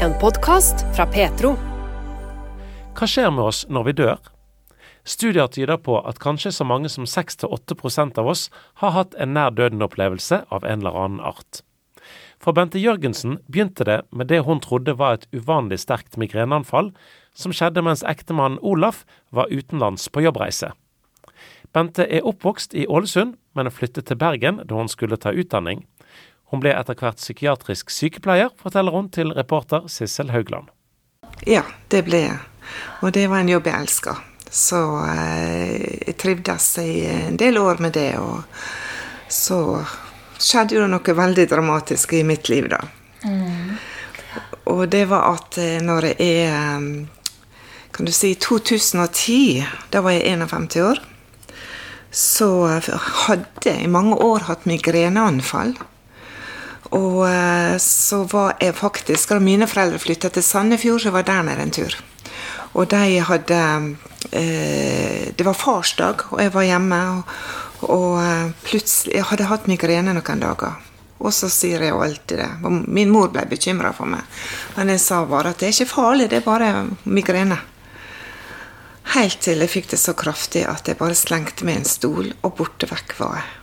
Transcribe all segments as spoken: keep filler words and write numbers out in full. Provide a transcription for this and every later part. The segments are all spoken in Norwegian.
En podcast fra Petro. Hva skjer med oss når vi dør? Studier tyder på at kanskje så mange som seks til åtte prosent av oss har hatt en nær døden-opplevelse av en eller annen art. For Bente Jørgensen begynte det med det hun trodde var et uvanlig sterkt migreneanfall, som skjedde mens ektemannen Olaf var utenlands på jobbreise. Bente er oppvokst i Ålesund, men flyttet til Bergen da hun skulle ta utdanning. Hun ble etter hvert psykiatrisk sykepleier, forteller hun til reporter Sissel Haugland. Ja, det ble jeg. Og det var en jobb jeg elsket. Så eh, jeg trivdes i en del år med det, og så skjedde jo noe veldig dramatisk i mitt liv da. Mm. Og det var at når jeg er, kan du si, to tusen og ti, da var jeg femtién år, så hadde jeg i mange år hatt migreneanfall. Og så var jeg faktisk, da mine foreldre flyttet til Sandefjord, så var jeg der nede en tur. Og de hadde, eh, det var farsdag, og jeg var hjemme, og, og plutselig, jeg hadde hatt migrene noen dager. Og så sier jeg jo alltid det. Min mor ble bekymret for meg. Men jeg sa bare at det er ikke farlig, det er bare migrene. Helt til jeg fikk det så kraftig at jeg bare slengte med en stol, og borte vekk var jeg.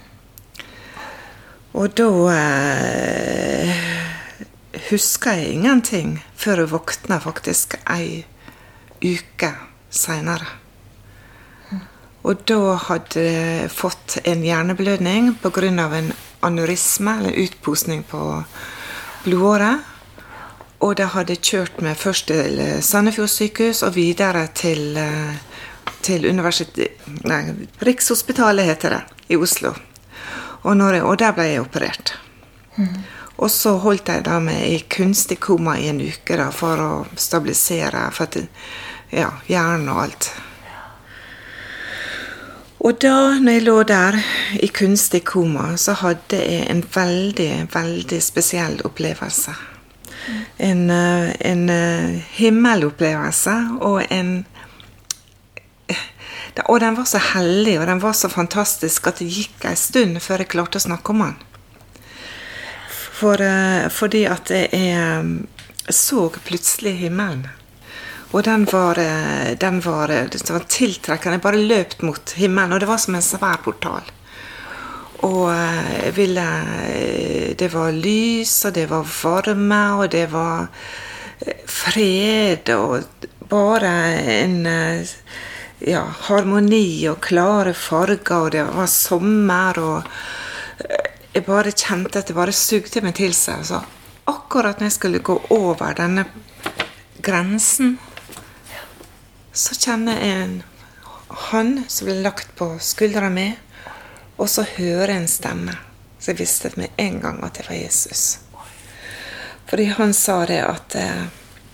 Og da eh, husker jeg ingenting før jeg våkna faktisk ei uke senere. Og da hadde jeg fått en hjerneblødning på grunn av en aneurisme, eller utposning på blodåret. Og da hadde jeg kjørt meg først til Sandefjord sykehus og videre til, til universitet, nei, Rikshospitalet heter det, i Oslo. Og, når jeg, og der ble jeg operert. Mm. Og så holdt jeg da med i kunstig koma i en uke da, for å stabilisere for at, ja, hjernen og alt. Og da, når jeg lå der i kunstig koma, så hadde jeg en veldig, veldig spesiell opplevelse. Mm. En, en himmelopplevelse, og en Og den var så hellig, og den var så fantastisk at det gikk en stund før jeg klarte å snakke om den. For, fordi at jeg så plutselig himmelen. Og den var, den var, den var tiltrekkende. Jeg bare løpt mot himmelen, og det var som en svær portal. Og jeg ville, det var lys, og det var varme, og det var fred, og bare en... ja, harmoni og klare farger, og det var sommer, og jeg bare kjente at det bare sugde meg til seg. Så akkurat når jeg skulle gå over denne grensen, så kjenner jeg en hånd som ble lagt på skuldra mi, og så hører jeg en stemme. Så jeg visste med en gang at det var Jesus. Fordi han sa det at eh,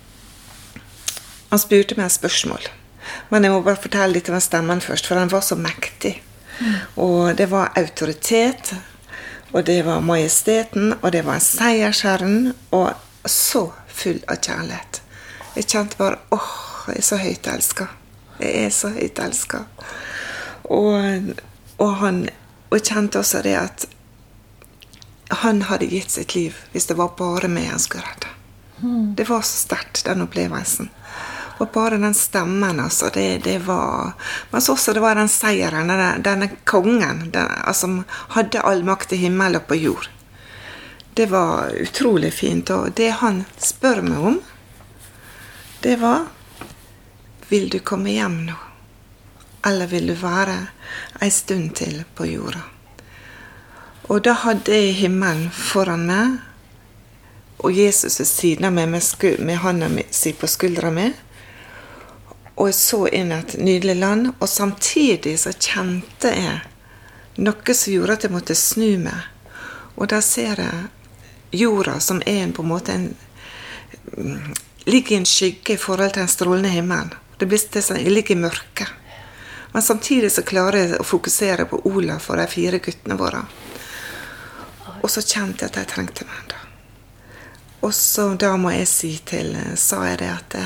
han spurte meg et spørsmål. Men jeg må bare fortelle litt om stemmen først, for den var så mektig. Mm. Og det var autoritet, og det var majesteten, og det var en seiersherren, og så full av kjærlighet. Jeg kjente bare, åh, jeg er så høyt elsket. Jeg er så høyt elsket. Og, og, han, og jeg kjente også det at han hadde gitt sitt liv, hvis det var bare meg han skulle redde. Mm. Det var så sterkt, den opplevelsen. Og bare den stemmen, altså, det, det var... Men så også det var den seieren, denne, denne kongen, den, altså, som hadde all makt i himmel og på jord. Det var utrolig fint, og det han spør meg om, det var, vil du komme hjem nå? Eller vil du være en stund til på jorda? Og da hadde jeg himmelen foran meg, og Jesus ved siden av meg med, sku, med hånden si på skuldra mi, og jeg så inn et nydelig land, og samtidig så kjente jeg noe som gjorde at jeg måtte snu meg. Og da ser jeg jorda som er en, på en måte en, ligger i en skygge i forhold til en strålende himmel. Det blir til sånn, jeg ligger i mørke. Men samtidig så klarer jeg å fokusere på Olaf og de fire guttene våre. Og så kjente jeg at jeg trengte meg da. Og så da må jeg si til, sa jeg det at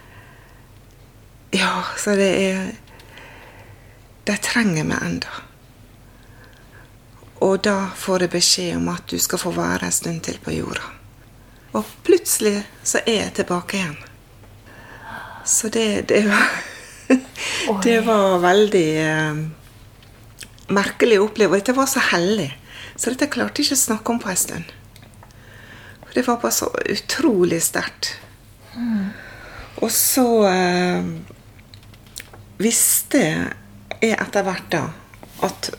ja, så det er de trenger meg enda. Og da får jeg beskjed om at du skal få være en stund til på jorda. Og plutselig så er jeg tilbake igjen. Så det, det var det var veldig eh, merkelig å oppleve. Og dette var så hellig. Så dette klarte jeg ikke å snakke om på en stund. Det var bare så utrolig sterkt. Mm. Og så eh, visste jeg etter hvert da at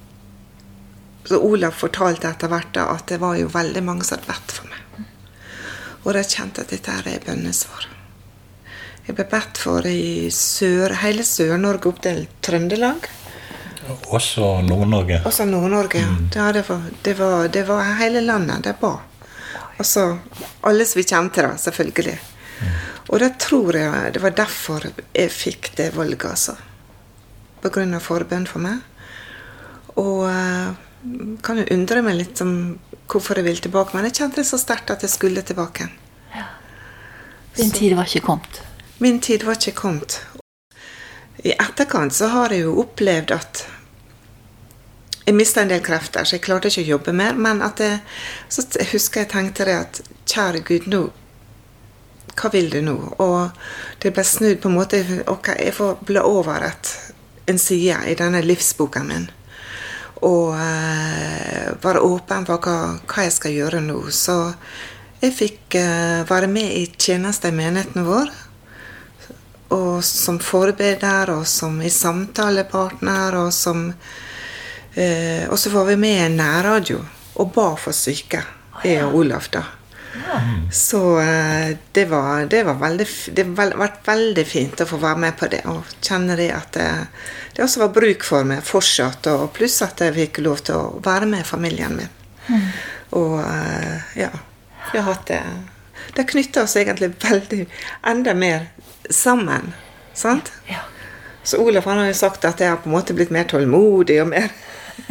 så Olav fortalte etter hvert da at det var jo veldig mange som hadde bedt for meg. Og da kjente jeg at dette her er bønnesvar. Jeg ble bedt for i sør, hele Sør-Norge opp til Trøndelag. Også Nord-Norge. Også Nord-Norge, ja. Mm. Ja, det, var, det, var, det var hele landet, det var. Og så alle som vi kjente da, selvfølgelig. Mm. Og da tror jeg det var derfor jeg fikk det valget, altså. På grunn av forbønn for meg. Og uh, kan jo undre meg litt om hvorfor jeg ville tilbake, men jeg kjente det så sterkt at jeg skulle tilbake. Ja. Din tid var ikke kommet. Min tid var ikke kommet. I etterkant så har jeg jo opplevd at jeg mistet en del krefter, så jeg klarte ikke å jobbe mer, men at jeg, så jeg husker jeg tenkte det at, kjære Gud, nå, hva vil du nå? Og det ble snudd på en måte, ok, jeg får bla over et, en side i denne livsboken min, og uh, være åpen for hva, hva jeg skal gjøre nå. Så jeg fikk uh, være med i tjeneste i menigheten vår, og som forbeder, og som i samtalepartner, og som eh, og så var vi med i en nærradio og ba for syke, jeg og Olav da. Ja. Så eh, det var, det var veldig, det har vært veldig fint å få være med på det, og kjenne det at det, det også var bruk for meg fortsatt, og pluss at jeg fikk lov til å være med familien min. Mm. Og eh, ja, vi har hatt det, det knyttet oss egentlig veldig, enda mer sammen, sant? Ja. Så Olav han har jo sagt at jeg har på en måte blitt mer tålmodig og mer.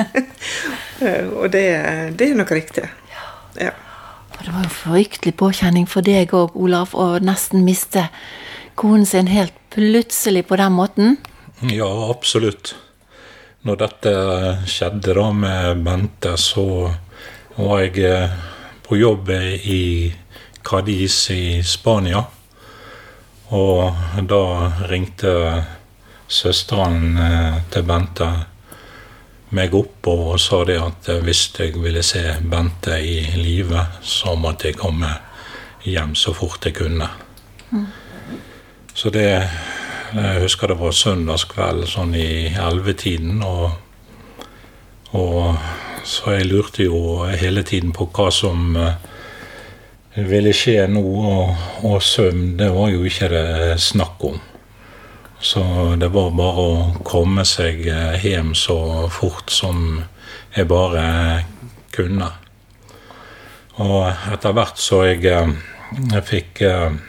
Og det, det er nok riktig. Ja. Ja. Og det var jo fryktelig påkjenning for deg og Olav å nesten miste konen sin helt plutselig på den måten. Ja, absolutt. Når dette skjedde da med Bente, så var jeg på jobb i Cadiz i Spania. Og da ringte søsteren til Bente meg opp og sa det at hvis jeg ville se Bente i live, så måtte jeg komme hjem så fort jeg kunne. Mm. Så det, jeg husker det var søndagskveld sånn i ellevetiden, og, og så jeg lurte jo hele tiden på hva som det ville skje nå, og, og søvn, det var jo ikke det snakk om. Så det var bare å komme seg hjem så fort som jeg bare kunne. Og etter hvert så jeg, jeg fikk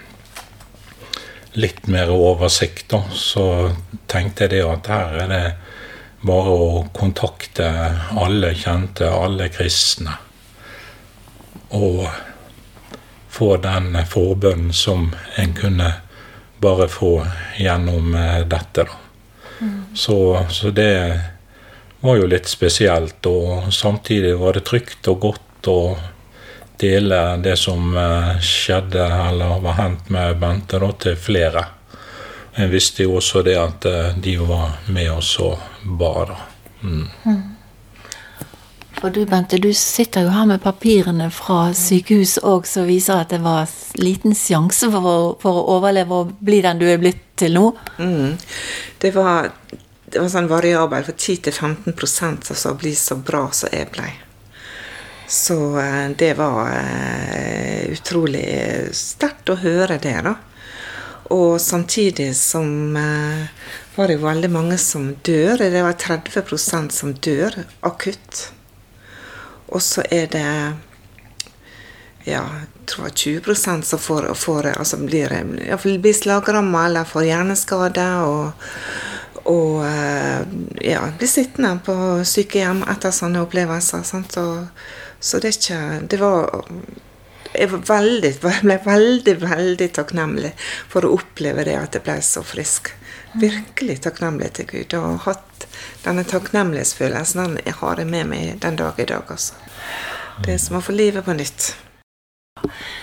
litt mer oversikt, da, så tenkte jeg det at her er det bare å kontakte alle kjente, alle kristne. Og få den forbønnen som en kunne bare få gjennom dette da. Mm. Så, så det var jo litt spesielt, og samtidig var det trygt og godt å dele det som skjedde eller var hendt med Bente da, til flere. Jeg visste jo også det at de var med oss og ba da. Mm. Mm. For du, Bente, du sitter jo her med papirene fra sykehus og så viser at det var liten sjanse for å, for å overleve og bli den du er blitt til nå. Mm. Det var, det var sånn variabel for ti til femten prosent altså å bli så bra som jeg ble. Så det var uh, utrolig sterkt å høre det da. Og samtidig som uh, var det jo veldig mange som dør. Det var tretti prosent som dør akutt. Og så er det, ja, jeg tror tjue prosent som får, får altså blir, ja, blir slagrammet eller får hjerneskade, og, og ja, blir sittende på sykehjem etter sånne opplevelser. Sant? Og, så det er ikke, det var, jeg var veldig, jeg ble veldig, veldig takknemlig for å oppleve det at jeg ble så frisk. Virkelig takknemlig til Gud, og hatt denne takknemlighetsfølelsen, den har jeg med meg den dag i dag, altså. Det er som å få livet på nytt.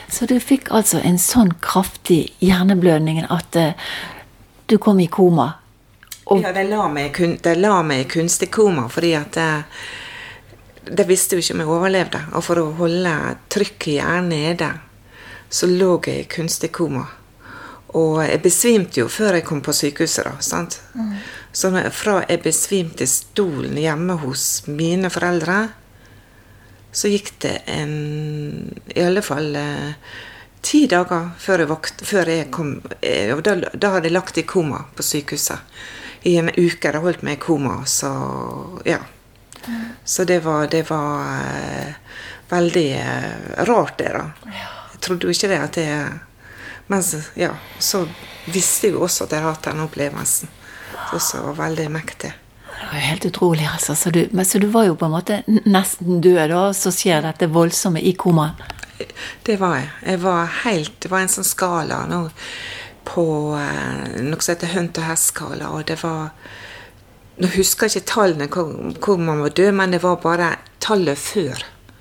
Så du fikk altså en sånn kraftig hjerneblødning at uh, du kom i koma? Og... Ja, de la meg, de la meg i kunstig koma, fordi at det, det visste jo ikke om jeg overlevde. Og for å holde trykket i hjernen nede, så lå jeg i kunstig koma. Og jeg besvimte jo før jeg kom på sykehuset da, sant? Mm. Så fra jeg besvimte i stolen hjemme hos mine foreldre, så gikk det en, i alle fall eh, ti dager før jeg, vakt, før jeg kom, eh, og da, da hadde jeg lagt i koma på sykehuset. I en uke hadde jeg holdt meg i koma, så ja. Mm. Så det var, det var eh, veldig eh, rart det da. Ja. Jeg trodde jo ikke det at det, men ja, så visste jeg jo også at jeg hadde hatt den opplevelsen. Så det var veldig mektig. Det var jo helt utrolig, altså. Så du, men så du var jo på en måte nesten død, og så skjer dette voldsomme i koma. Det var jeg. Jeg var helt, det var en sånn skala nå, på eh, noe som heter hønt- og hest-skala, og det var, nå husker jeg ikke tallene hvor, hvor man var død, men det var bare tallet før.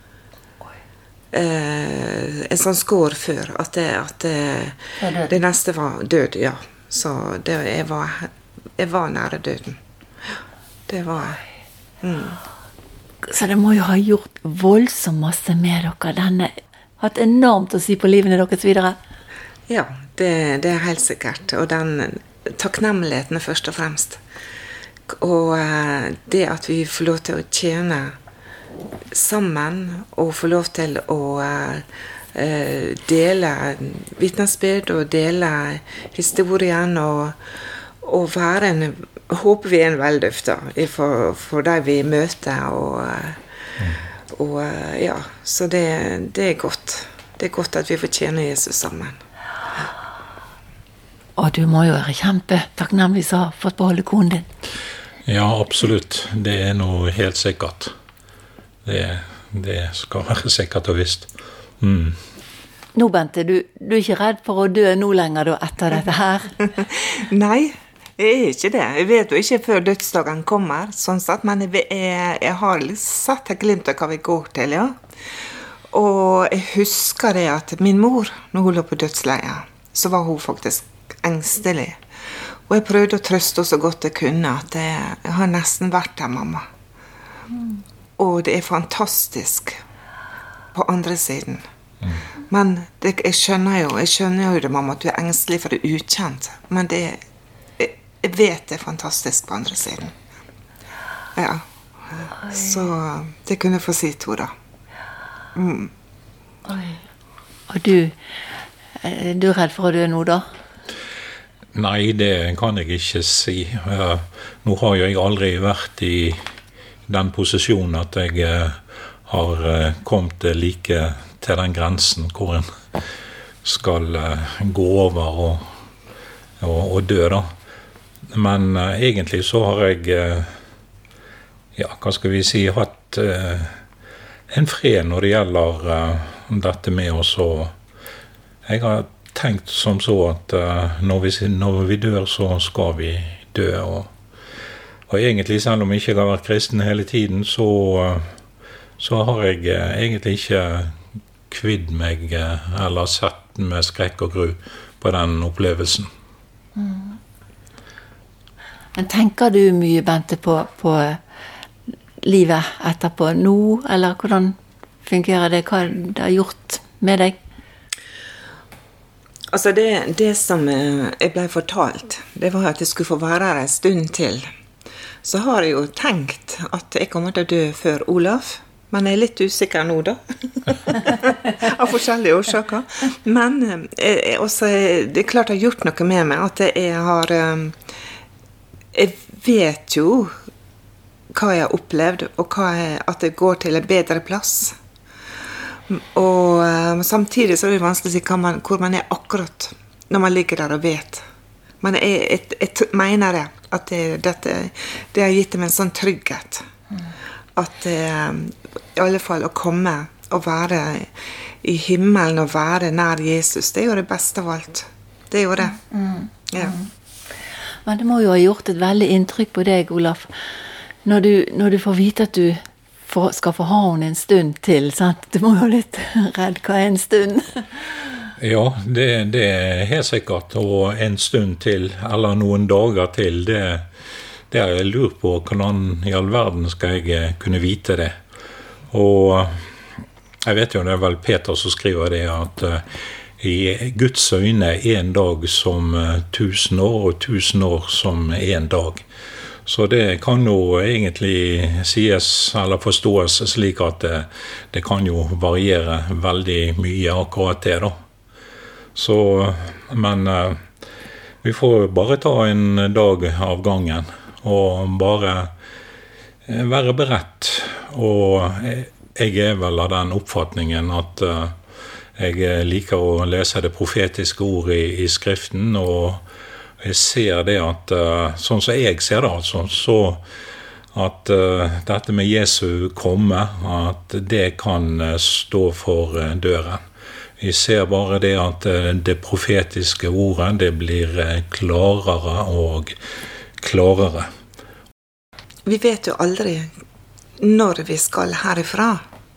Eh, en sånn skår før, at det, at det, det neste var død, ja. Så det, jeg, var, jeg var nære døden. Det var mm. Så det må jo ha gjort voldsomt masse med dere. Denne hatt enormt å si på livene deres videre. Ja, det, det er helt sikkert. Og den takknemligheten er først og fremst. Og uh, det at vi får lov til å tjene sammen, og får lov til å uh, uh, dele vitnesbyrd, og dele historien, og, og være en håper vi er en velduft da, for, for de vi møter, og, mm. og ja, så det, det er godt. Det er godt at vi får tjene Jesus sammen. Og du må jo være kjempe takknemlig så ha fått beholde konen din. Ja, absolutt. Det er noe helt sikkert. Det, det skal være sikkert og visst. Mm. Nå, Bente, du, du er ikke redd for å dø nå lenger da, etter dette her? Nei, jeg er ikke det. Jeg vet jo ikke før dødsdagen kommer, sånn sett, men jeg, jeg, jeg har sett et glimt av hva vi går til, ja. Og jeg husker det at min mor, når hun lå på dødsleiet, så var hun faktisk engstelig. Og jeg prøvde å trøste henne så godt jeg kunne, at jeg, jeg har nesten vært der, mamma. Mm. Og det er fantastisk på andre siden. Mm. Men det, jeg skjønner jo, jeg skjønner jo det, mamma, at du er engstelig for det er ukjent, men det er jeg vet det er fantastisk på andre siden. Ja. Så det kunne jeg få si to da. Mm. Oi. Og du, er du redd for å dø nå da? Nei, det kan jeg ikke si. Nå har jo jeg aldri vært i den posisjonen at jeg har kommet like til den grensen hvor en skal gå over og, og, og dø da. Men uh, egentlig så har jeg, uh, ja, hva skal vi si, hatt uh, en fred når det gjelder uh, dette med oss. Og jeg har tenkt som så at uh, når, vi, når vi dør, så skal vi dø. Og, og egentlig, selv om jeg ikke har vært kristen hele tiden, så, uh, så har jeg uh, egentlig ikke kvidd meg uh, eller sett med skrekk og gru på den opplevelsen. Mm. Men tenker du mye, Bente, på, på livet etterpå nå, eller hvordan fungerer det? Hva det har gjort med deg? Altså det, det som jeg ble fortalt, det var at jeg skulle få være her en stund til. Så har jeg jo tenkt at jeg kommer til å dø før Olaf, men jeg er litt usikker nå da. Av forskjellige årsaker. Men jeg, også, det er klart det har gjort noe med meg, at jeg har... Jeg vet jo hva jeg har opplevd, og hva jeg, at det går til en bedre plass. Og uh, samtidig så er det vanskelig å si man, hvor man er akkurat når man ligger der og vet. Men jeg, jeg, jeg mener det, at det, dette, det har gitt dem en sånn trygghet. Mm. At uh, i alle fall å komme og være i himmelen og være nær Jesus, det er jo det beste av alt. Det er jo det. Mm. Ja. Mm. Men det må jo ha gjort et veldig inntrykk på deg, Olaf, når du, når du får vite at du for, skal få ha henne en stund til, sant? Du må jo litt redd hva er en stund. Ja, det, det er helt sikkert, og en stund til, eller noen dager til, det, det er jeg lurer på, hvordan i all verden skal jeg kunne vite det? Og jeg vet jo, det er vel Peter som skriver det, at uh, i Guds øyne er en dag som uh, tusen år, og tusen år som en dag. Så det kan jo egentlig sies, eller forstås slik at det, det kan jo variere veldig mye akkurat det da. Så, men uh, vi får bare ta en dag av gangen, og bare uh, være beredt. Og jeg er vel av den oppfatningen at uh, jeg liker å lese det profetiske ordet i, i skriften, og jeg ser det at, uh, sånn som jeg ser det altså, så at uh, dette med Jesu komme, at det kan uh, stå for uh, døren. Vi ser bare det at det profetiske ordet, det blir klarere og klarere. Vi vet jo aldri når vi skal herifra.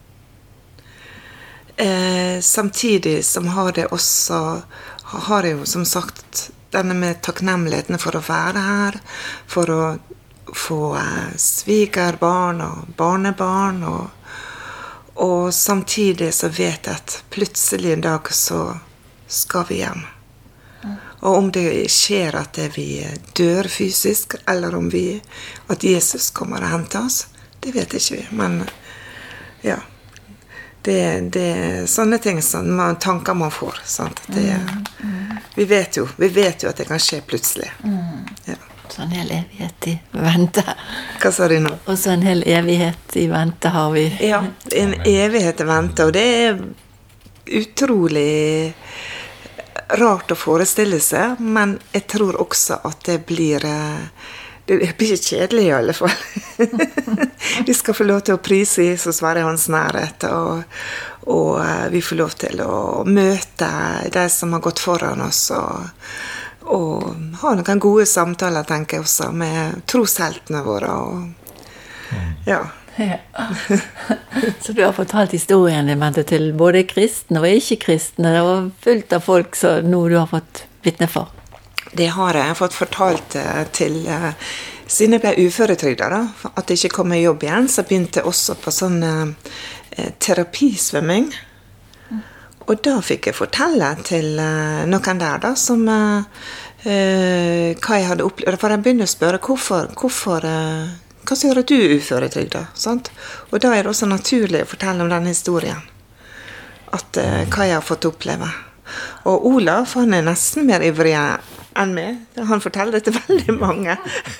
Eh, samtidig som har det også, har det jo som sagt denne med takknemligheten for å være her, for å få eh, svigerbarn og barnebarn og Og samtidig så vet jeg at plutselig en dag så skal vi hjem. Og om det skjer at vi dør fysisk, eller om vi, at Jesus kommer og henter oss, det vet ikke vi. Men ja, det, det er sånne ting som man, tanker man får. Sant? Det, vi, vet jo, vi vet jo at det kan skje plutselig. Ja. Så en hel evighet i vente. Hva sa du nå? Og så en hel evighet i vente har vi. Ja, en evighet i vente, og det er utrolig rart å forestille seg, men jeg tror også at det blir, det blir kjedelig i alle fall. Vi skal få lov til å prise Jesus, være i hans nærhet, og, og vi får lov til å møte de som har gått foran oss, og og ha noen gode samtaler, tenker jeg også, med trosheltene våre. Og, ja. Ja. Så du har fortalt historien din til både kristne og ikke-kristne, og fullt av folk som nå du har fått vitne for? Det har jeg. Jeg har fått fortalt til, siden jeg ble uføretrygdet, da, at jeg ikke kom i jobb igjen, så begynte jeg også på sånn eh, terapisvømming. Og da fikk jeg fortelle til uh, noen der da, som uh, uh, hva jeg hadde opplevd. For jeg begynner å spørre, hvorfor, hvorfor uh, hva som gjør at du er uføretrygdet? Sant? Og da er det også naturlig å fortelle om den historien. At, uh, hva jeg har fått oppleve. Og Olav, han er nesten mer ivrig enn meg. Han forteller det til veldig mange.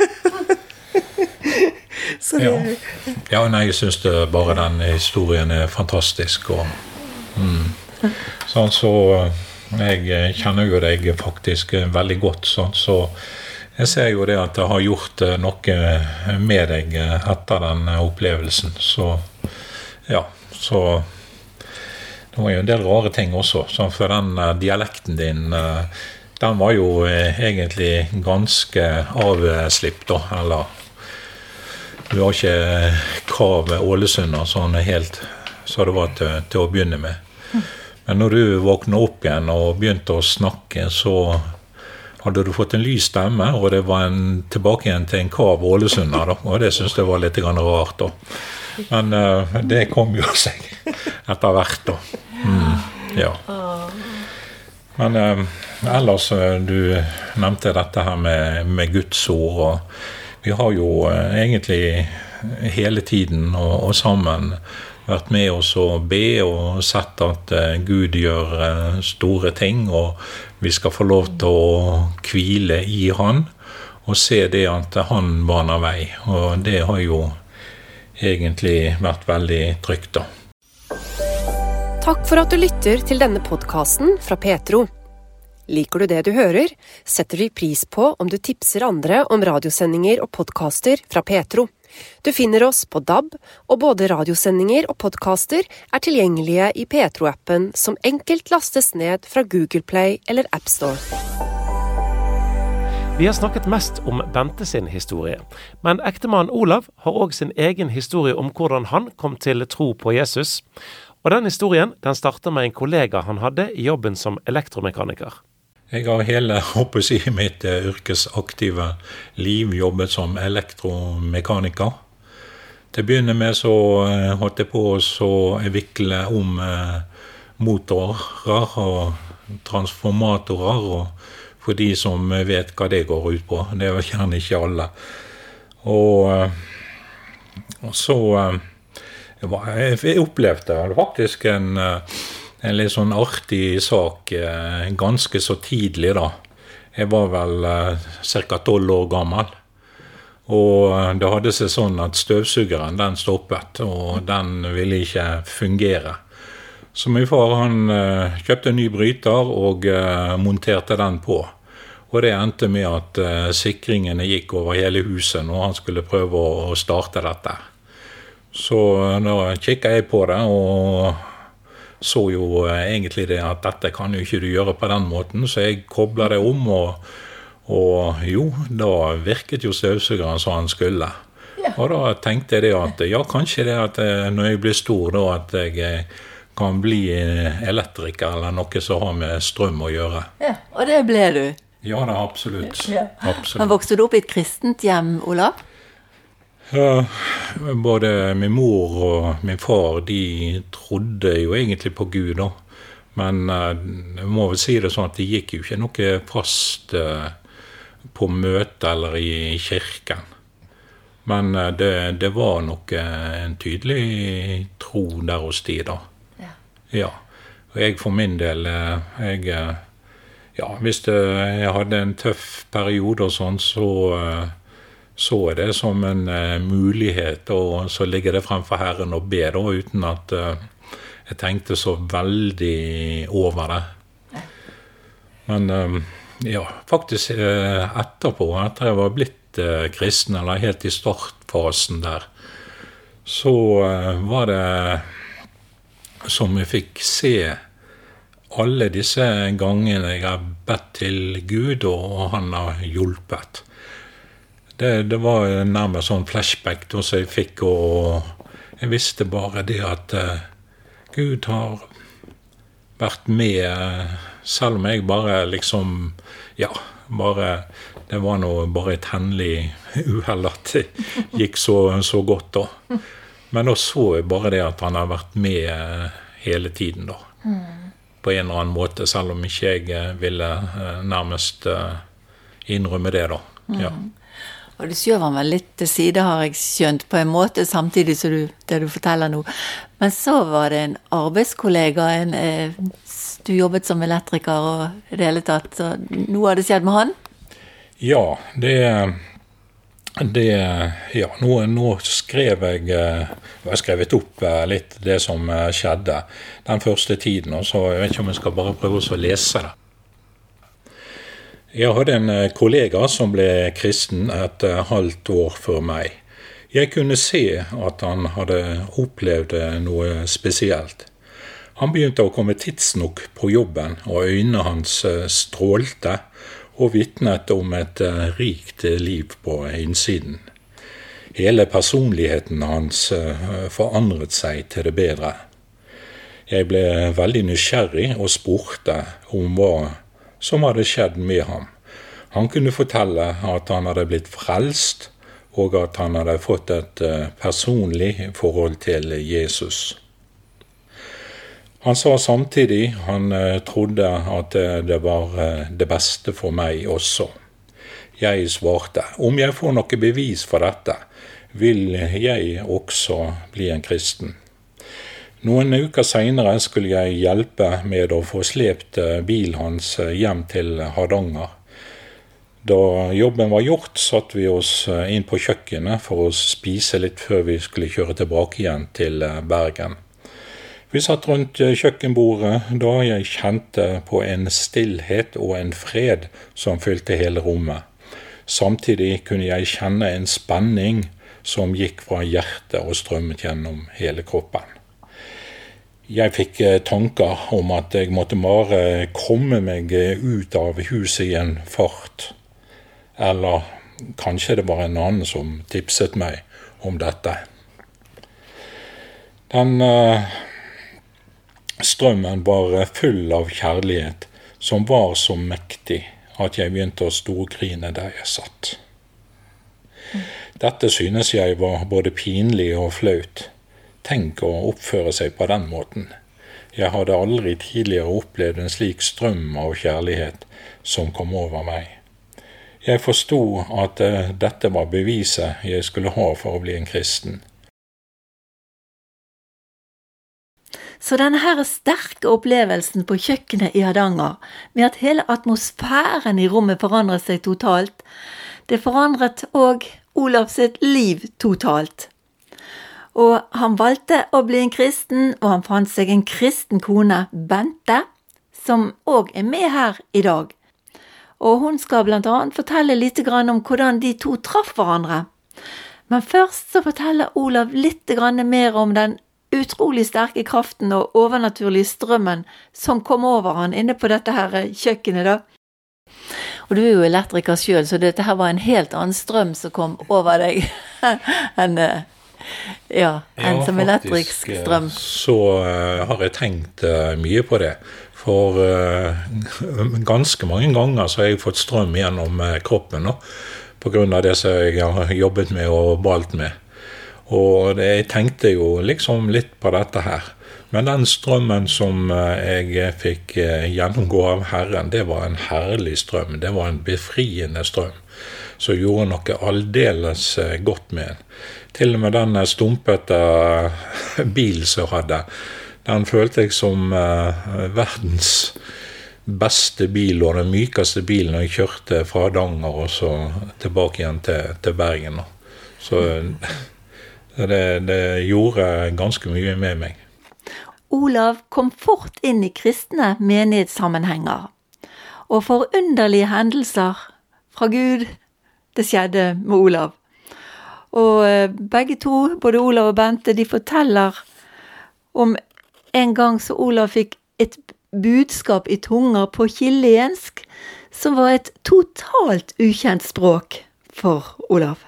Så det, ja. ja, nei, jeg synes det bare den historien er fantastisk, og mm. Sånn, så jeg kjenner jo deg faktisk veldig godt, sånn, så jeg ser jo det at jeg har gjort noe med deg etter den opplevelsen, så ja, så det var jo en del rare ting også, sånn, for den dialekten din, den var jo egentlig ganske avslipp da, eller du har ikke krav Ålesund sånn helt, så det var til, til å begynne med. Men når du våknet opp igjen og begynte å snakke, så hadde du fått en lys stemme, og det var en, tilbake igjen til en kav Ålesunder, da, og det synes jeg var litt grann rart da. Men uh, det kom jo seg etter hvert da. Mm, ja. Men uh, ellers, uh, du nevnte dette her med, med Guds ord, og vi har jo uh, egentlig hele tiden og, og sammen vært med oss å be og sett at uh, Gud gjør uh, store ting, og vi skal få lov til å hvile i han, og se det at han baner vei. Og det har jo egentlig vært veldig trygt da. Takk for at du lytter til denne podcasten fra Petro. Liker du det du hører, setter vi pris på om du tipser andre om radiosendinger og podcaster fra Petro. Du finner oss på D A B, og både radiosendinger og podcaster er tilgjengelige i Petro-appen som enkelt lastes ned fra Google Play eller App Store. Vi har snakket mest om Bente sin historie, men ektemann Olav har også sin egen historie om hvordan han kom til tro på Jesus. Og den historien den starter med en kollega han hadde i jobben som elektromekaniker. Jeg har hele håper jeg, mitt yrkesaktive liv jobbet som elektromekaniker. Til å begynne med så holdt jeg på å vikle om motorer og transformatorer og for de som vet hva det går ut på. Det er gjerne ikke alle. Og, og så jeg opplevde jeg faktisk en, en litt sånn artig sak ganske så tidlig da. Jeg var vel cirka tolv år gammel. Og det hadde seg sånn at støvsugeren den stoppet, og den ville ikke fungere. Så min far han kjøpte en ny bryter og monterte den på. Og det endte med at uh, sikringene gikk over hele huset når han skulle prøve å, å starte dette. Så uh, da kikket jeg på det og så jo uh, egentlig det at dette kan jo ikke du gjøre på den måten. Så jeg koblet det om og, og jo, da virket jo støvsugeren som han skulle. Ja. Og da tenkte jeg det at ja, kanskje det at uh, når jeg blir stor da at jeg uh, kan bli elektriker eller noe som har med strøm å gjøre. Ja, og det ble du. Ja, det er absolutt. Ja. absolutt. Men vokste du opp i et kristent hjem, Olav? Ja, både min mor og min far, de trodde jo egentlig på Gud da. Men jeg må vel si det sånn at de gikk jo ikke noe fast på møte eller i kirken. Men det, det var nok en tydelig tro der hos de da. Ja. Ja. Og jeg for min del, jeg... Ja, hvis det, jeg hadde en tøff periode og sånn, så så er det som en uh, mulighet, og så ligger det fremfor Herren og be da, uten at uh, jeg tenkte så veldig over det. Men um, ja, faktisk uh, etterpå, etter jeg var blitt uh, kristen, eller helt i startfasen der, så uh, var det som jeg fikk se alle disse gangene jeg har bedt til Gud, og han har hjulpet. Det, det var nærmest sånn flashback da, så jeg fikk, og jeg visste bare det at uh, Gud har vært med, selv om jeg bare liksom, ja, bare, det var nå bare et hendelig uheld at det gikk så, så godt da. Men da så jeg bare det at han har vært med hele tiden da. Mm. På en eller annen måte, selv om ikke jeg ville nærmest innrømme det da. Ja. Mm. Og du skjøver han vel litt til side, har jeg skjønt, på en måte, samtidig som du, det du forteller nå. Men så var det en arbeidskollega, en, eh, du jobbet som elektriker og i det hele tatt, så noe har det skjedd med han? Ja, det Det, ja, nå, nå skrev jeg, jeg har skrevet opp litt det som skjedde den første tiden, og så jeg vet ikke om jeg skal bare prøve å lese det. Jeg hadde en kollega som ble kristen et halvt år før meg. Jeg kunne se at han hadde opplevd noe spesielt. Han begynte å komme tidsnok på jobben, og øynene hans strålte, og vittnet om et rikt liv på innsiden. Hele personligheten hans forandret seg til det bedre. Jeg ble veldig nysgjerrig og spurte om hva som hadde skjedd med ham. Han kunne fortelle at han hadde blitt frelst, og at han hadde fått et personlig forhold til Jesus. Han sa samtidig han eh, trodde at eh, det var eh, det beste for meg også. Jeg svarte, om jeg får noe bevis for dette, vil jeg også bli en kristen. Noen uker senere skulle jeg hjelpe med å få slept bilen hans hjem til Hardanger. Da jobben var gjort, satt vi oss inn på kjøkkenet for å spise litt før vi skulle kjøre tilbake igjen til Bergen. Vi satt rundt kjøkkenbordet da jeg kjente på en stillhet og en fred som fylte hele rommet. Samtidig kunne jeg kjenne en spenning som gikk fra hjertet og strømmet gjennom hele kroppen. Jeg fikk tanker om at jeg måtte bare komme meg ut av huset i en fart. Eller kanskje det var en annen som tipset meg om dette. Den uh, strømmen var full av kjærlighet, som var så mektig at jeg begynte å storgrine der jeg satt. Dette synes jeg var både pinlig og flaut. Tenk å oppføre seg på den måten. Jeg hadde aldri tidligere opplevd en slik strøm av kjærlighet som kom over meg. Jeg forstod at uh, dette var beviset jeg skulle ha for å bli en kristen. Så denne her sterke opplevelsen på kjøkkenet i Hardanger, med at hele atmosfæren i rommet forandret seg totalt, det forandret også Olav sitt liv totalt. Og han valgte å bli en kristen, og han fant seg en kristen kone, Bente, som også er med her i dag. Og hun skal blant annet fortelle litt om hvordan de to traff hverandre. Men først så forteller Olav litt mer om den utrolig sterke kraften og overnaturlige strømmen som kom over han inne på dette her kjøkkenet da. Og du er jo elektriker selv, så dette her var en helt annen strøm som kom over deg enn, ja, enn ja, som elektrisk strøm. Så uh, har jeg tenkt uh, mye på det. For uh, ganske mange ganger så har jeg fått strøm gjennom uh, kroppen nå, på grunn av det som jeg har jobbet med og balt med. Og det, jeg tenkte jo liksom litt på dette her. Men den strømmen som jeg fikk gjennomgå av Herren, det var en herlig strøm. Det var en befriende strøm, som gjorde noe aldeles godt med en. Til og med den stumpete bil som jeg hadde, den følte jeg som verdens beste bil, og den mykeste bilen når jeg kjørte fra Hardanger og så tilbake igjen til, til Bergen. Så det, det gjorde ganske mye med meg. Olav kom fort inn i kristne menighetssammenhenger, og forunderlige hendelser fra Gud, det skjedde med Olav. Og begge to, både Olav og Bente, de forteller om en gang så Olav fikk et budskap i tunger på chilensk, som var et totalt ukjent språk for Olav.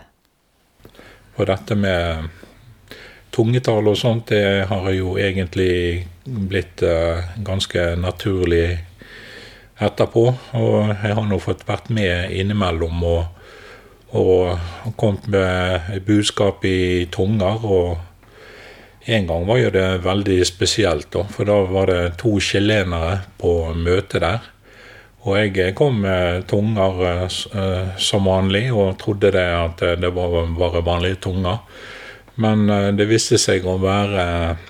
Og dette med tungetall og sånt, det har jo egentlig blitt uh, ganske naturlig etterpå, og jeg har nå fått vært med innimellom og, og kommet med budskap i tunger, og en gang var jo det veldig spesielt da, for da var det to chilenere på møte der, og jeg kom med tunger uh, som vanlig, og trodde det at det var bare vanlige tunger. Men det viste seg å være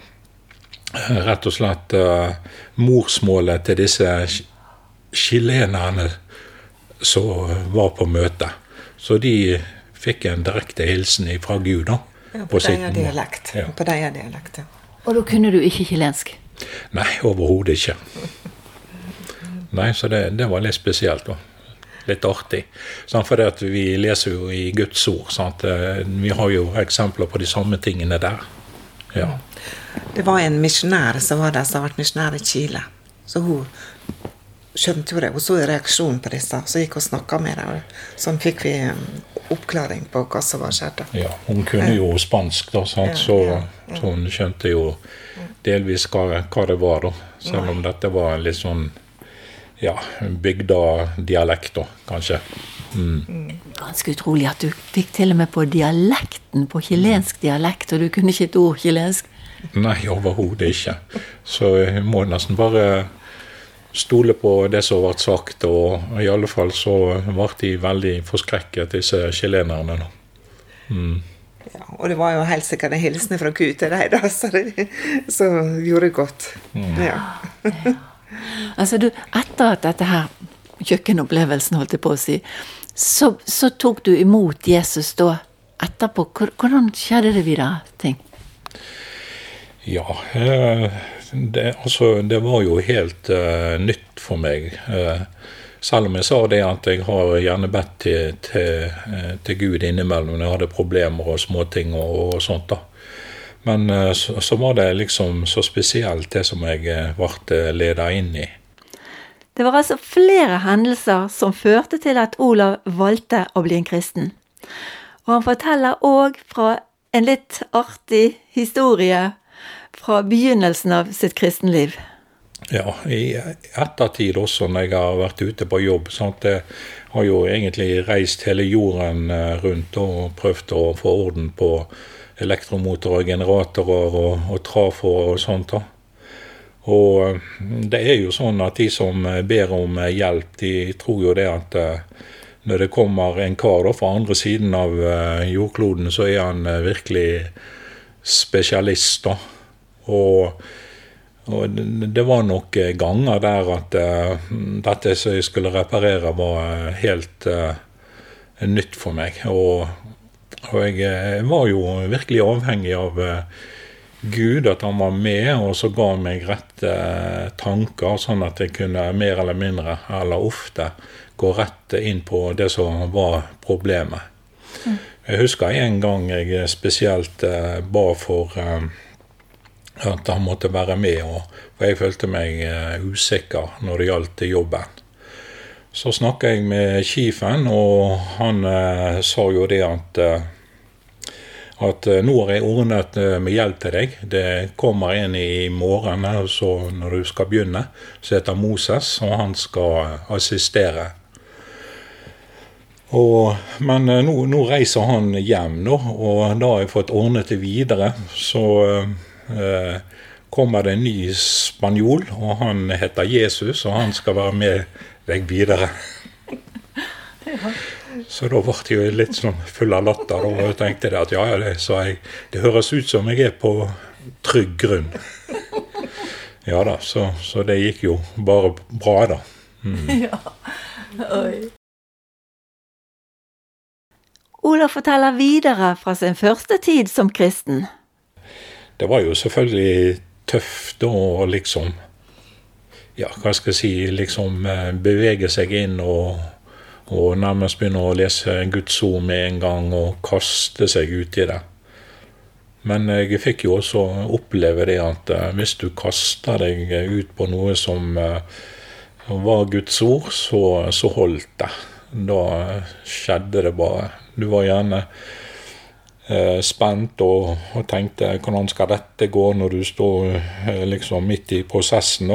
rett og slett uh, morsmålet til disse chilenerne som var på møte. Så de fikk en direkte hilsen fra Gud da. Ja, på, på deg dialekt. Ja. På deg dialekt, ja. Og da kunne du ikke chilensk? Nei, overhodet ikke. Nei, så det, det var litt spesielt da. Litt artig. Sånn, for det at vi leser jo i Guds ord, sant? Vi har jo eksempler på de samme tingene der. Ja. Det var en missionær som var der, som var missionær i Chile. Så hun skjønte jo det, hun så reaksjonen på disse, så gikk hun og snakket med dem, sånn fikk vi oppklaring på hva som var skjedd. Ja, hun kunne jo spansk da, sant? Så, ja, ja. Så hun skjønte jo delvis hva, hva det var da, selv om dette var litt sånn ja, bygda dialekt da, kanskje. Mm. Ganske utrolig at du fikk til og med på dialekten, på chilensk dialekt, og du kunne ikke et ord chilensk. Nei, overhodet ikke. Så jeg må nesten bare stole på det som har vært sagt, og i alle fall så var de veldig forskrekket, disse chilenerne. Mm. Ja, og det var jo helt sikkert en hilsen fra Gud til deg da, så det så gjorde det godt. Mm. Ja. Ja. Altså du, etter at dette her kjøkkenopplevelsen holdt jeg på å si, så, så tok du imot Jesus da etterpå. Hvordan skjedde det videre ting? Ja, det, altså, det var jo helt uh, nytt for meg. Uh, selv om jeg sa det at jeg har gjerne bedt til, til, til Gud innimellom når jeg hadde problemer og småting og, og sånt da. Men så, så var det liksom så spesielt det som jeg ble ledet inn i. Det var altså flere hendelser som førte til at Olav valgte å bli en kristen. Og han forteller også fra en litt artig historie fra begynnelsen av sitt kristenliv. Ja, i ettertid også når jeg har vært ute på jobb, sånn at jeg har jo egentlig reist hele jorden rundt og prøvd å få orden på elektromotorer, generatorer og, og trafor og sånt da. Og det er jo sånn at de som ber om hjelp, de tror jo det at når det kommer en kar da, fra andre siden av jordkloden, så er han virkelig spesialist da. Og, og det var nok ganger der at uh, dette som jeg skulle reparere var helt uh, nytt for meg. Og, og jeg var jo virkelig avhengig av uh, Gud, at han var med, og så ga meg rette uh, tanker, sånn at jeg kunne mer eller mindre, eller ofte, gå rett inn på det som var problemet. Mm. Jeg husker en gang jeg spesielt uh, ba for uh, at han måtte være med, og, og jeg følte meg uh, usikker når det gjaldt jobben. Så snakket jeg med sjefen, og han uh, sa jo det at, uh, at uh, nå har jeg ordnet uh, med hjelp til deg. Det kommer en i morgen, så når du skal begynne, så heter Moses, og han skal uh, assistere. Og, men uh, nå, nå reiser han hjem, nå, og da har jeg fått ordnet det videre, så... Uh, Uh, kommer det en ny spanjol, og han heter Jesus, og han skal være med deg videre. Ja. Så da ble jeg jo litt sånn full av latter, og jeg tenkte det at ja, det, så jeg, det høres ut som jeg er på trygg grunn. Ja da, så, så det gikk jo bare bra da. Mm. Ja, oi. Olav forteller videre fra sin første tid som kristen. Det var jo selvfølgelig tøft å liksom, ja, hva skal jeg si, liksom bevege seg inn og, og nærmest begynne å lese Guds ord med en gang og kaste seg ut i det. Men jeg fikk jo også oppleve det at hvis du kaster deg ut på noe som var Guds ord, så, så holdt det. Da skjedde det bare. Du var gjerne spent og, og tenkte hvordan skal dette gå når du står liksom midt i prosessen da.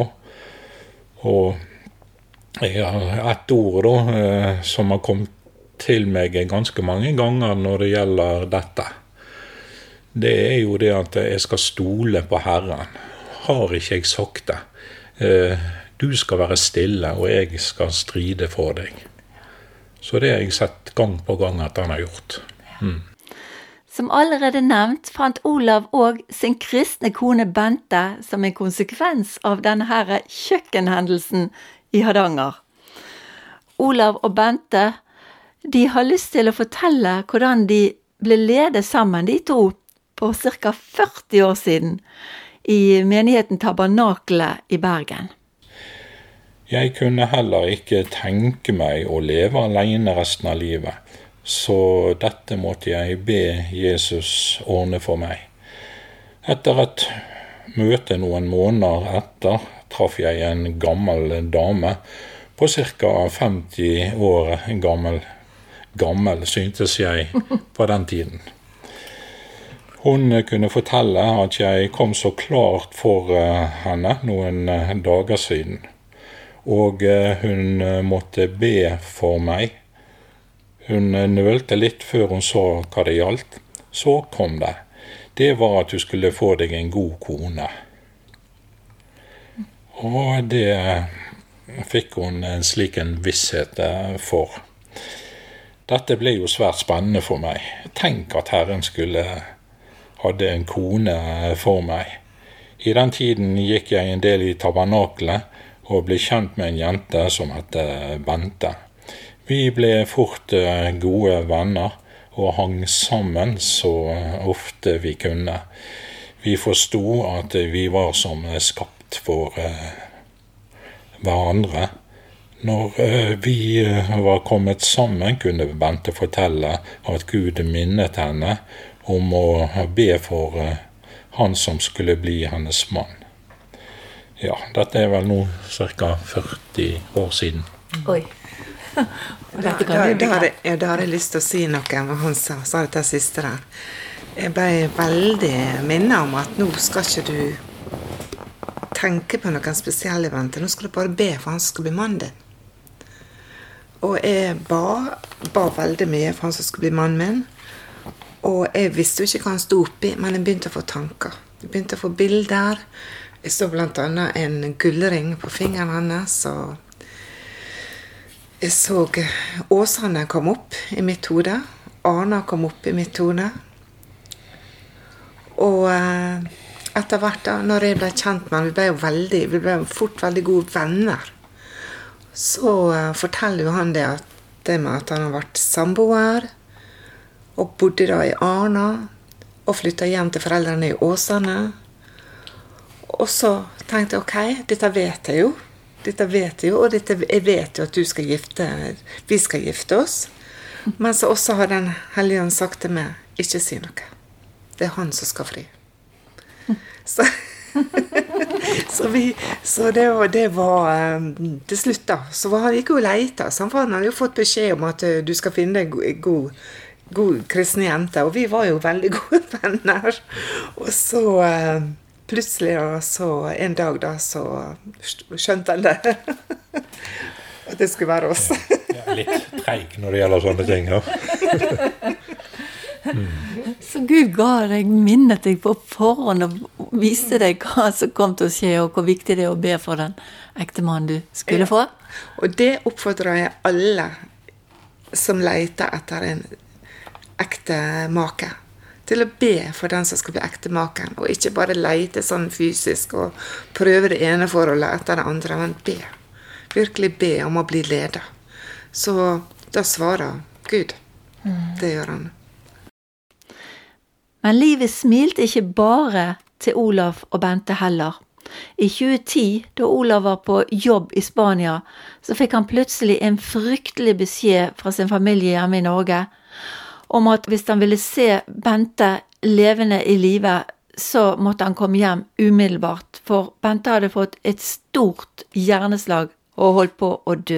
Og jeg har et ord da, som har kommet til meg ganske mange ganger når det gjelder dette. Det er jo det at jeg skal stole på Herren. Har ikke jeg sagt det? Du skal være stille, og jeg skal stride for deg. Så det har jeg sett gang på gang at han har gjort. Mm. Som allerede nevnt, fant Olav og sin kristne kone Bente som en konsekvens av denne her kjøkkenhendelsen i Hardanger. Olav og Bente, de har lyst til å fortelle hvordan de ble ledet sammen, de to, på cirka førti år siden, i menigheten Tabernaklet i Bergen. Jeg kunne heller ikke tenke meg å leve alene resten av livet. Så dette måtte jeg be Jesus ordne for meg. Etter et møte noen måneder etter, traff jeg en gammel dame, på cirka femti år gammel. Gammel syntes jeg på den tiden. Hun kunne fortelle at jeg kom så klart for henne noen dager siden, og hun måtte be for meg. Hun nølte litt før hun så hva det gjaldt. Så kom det. Det var at du skulle få deg en god kone. Og det fikk hun en slik en visshet for. Dette ble jo svært spennende for meg. Tenk at Herren skulle hadde en kone for meg. I den tiden gikk jeg en del i Tabernaklet og ble kjent med en jente som heter Bente. Vi ble fort gode venner og hang sammen så ofte vi kunne. Vi forstod at vi var som skapt for hverandre. Når vi var kommet sammen, kunne Bente fortelle at Gud minnet henne om å be for han som skulle bli hennes mann. Ja, dette er vel nå cirka førti år siden. Oi. Da, da, da, har jeg, ja, da har jeg lyst til å si noe om han sa, sa dette siste der. Jeg ble veldig minnet om at nå skal ikke du tenke på noen spesielle eventer. Nå skal du bare be for han som skal bli mannen din. Og jeg ba, ba veldig mye for han som skulle bli mannen min. Og jeg visste jo ikke hva han stod oppi, men jeg begynte å få tanker. Jeg begynte å få bilder. Jeg så blant annet en gullring på fingeren hans, og jeg så Åsane kom opp i mitt hode. Arna kom opp i mitt hode. Og etter hvert da, når jeg ble kjent med han, vi ble jo veldig, vi ble fort veldig gode venner. Så forteller jo han det, at det med at han har vært samboer, og bodde da i Arna, og flyttet hjem til foreldrene i Åsane. Og så tenkte jeg, ok, dette vet jeg jo. Dette vet jeg jo, og dette, jeg vet jo at du skal gifte, vi skal gifte oss. Men så også har den hellige ånd sagt til meg, ikke si noe. Det er han som skal fri. Så, så, vi, så det var, det var til slutt da, så var han ikke jo leita, så han hadde jo fått beskjed om at du skal finne en god, god kristne jente, og vi var jo veldig gode venner. Og så plutselig da, så en dag da, så skjønte han det. At det skulle være oss. Ja, ja, litt treig når det gjelder sånne ting, ja. Mm. Så Gud ga deg, minnet deg på forhånd og viste deg hva som kom til å skje, og hvor viktig det er å be for den ektemann du skulle få. Ja. Og det oppfordrer jeg alle som leter etter en ekte make, til å be for den som skal bli ekte maken, og ikke bare lete sånn fysisk og prøve det ene forholdet etter det andre, men be. Virkelig be om å bli leder. Så da svarer Gud. Mm. Det gjør han. Men livet smilte ikke bare til Olav og Bente heller. I tjue ti, da Olav var på jobb i Spania, så fikk han plutselig en fryktelig beskjed fra sin familie hjemme i Norge, om at hvis han ville se Bente levende i livet, så måtte han komme hjem umiddelbart, for Bente hadde fått et stort hjerneslag og holdt på å dø.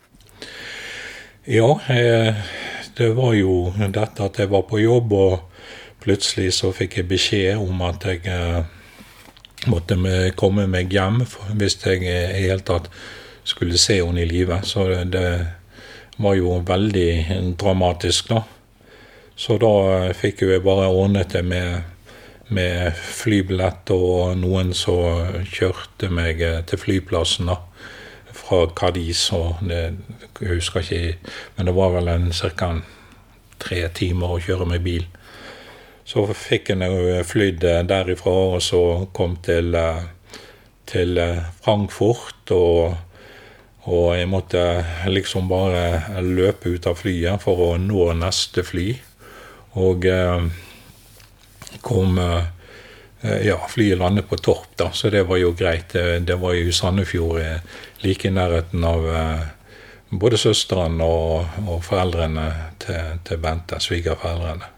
Ja, det var jo dette at jeg var på jobb, og plutselig så fikk jeg beskjed om at jeg måtte komme meg hjem hvis jeg i hele tatt skulle se henne i livet. Så det var jo veldig dramatisk da. Så da fikk jeg bare ordnet det med, med flybillett, og noen så kjørte meg til flyplassen da, fra Cadiz, og det, jeg husker ikke, men det var vel en cirka tre timer å kjøre med bil. Så fikk jeg flydd derifra, og så kom til, til Frankfurt, og, og jeg måtte liksom bare løpe ut av flyet for å nå neste fly. Og eh, kom, eh, ja, flyet landet på Torp da, så det var jo greit. Det, det var jo i Sandefjord, like i nærheten av eh, både søsteren og, og foreldrene til, til Bente, svigerforeldrene.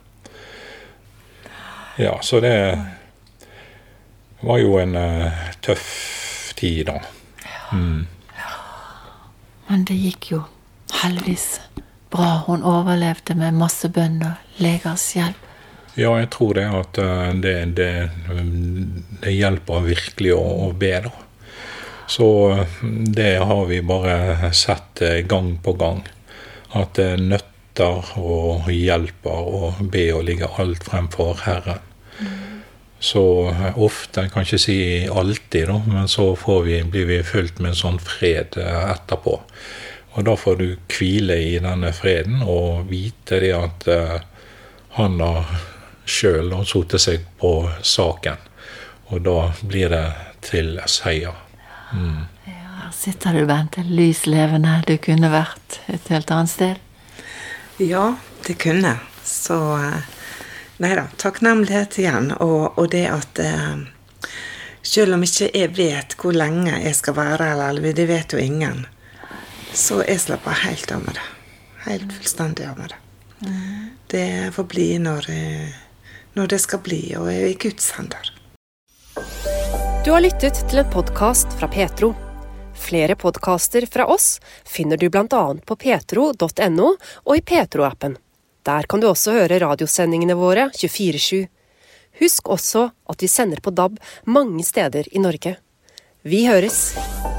Ja, så det var jo en uh, tøff tid da. Mm. Men det gikk jo heldigvis bra. Hun overlevde med masse bønn og legers hjelp. Ja, jeg tror det at uh, det, det, det hjelper virkelig å, å be da. Så uh, det har vi bare sett uh, gang på gang. At det uh, nøtter og hjelper å be og ligge alt fremfor Herren. Så ofte, jeg kan ikke si alltid da, men så får vi, blir vi fylt med en sånn fred etterpå. Og da får du hvile i denne freden og vite det at uh, han har selv har suttet seg på saken. Og da blir det til seier. Mm. Ja, her sitter du, Bente, lys levende. Du kunne vært et helt annet sted. Ja, det kunne. Så... Uh, Neida, takknemlighet igjen, og, og det at eh, selv om ikke jeg vet hvor lenge jeg skal være, eller det vet jo ingen, så jeg slapper helt av med det. Helt fullstendig av med det. Mm. Det får bli når, når det skal bli, og jeg er i Guds hender. Du har lyttet til en podcast fra Petro. Flere podcaster fra oss finner du blant annet på petro punktum no og i Petro-appen. Der kan du også høre radiosendingene våre tjuefire sju. Husk også at vi sender på D A B mange steder i Norge. Vi høres!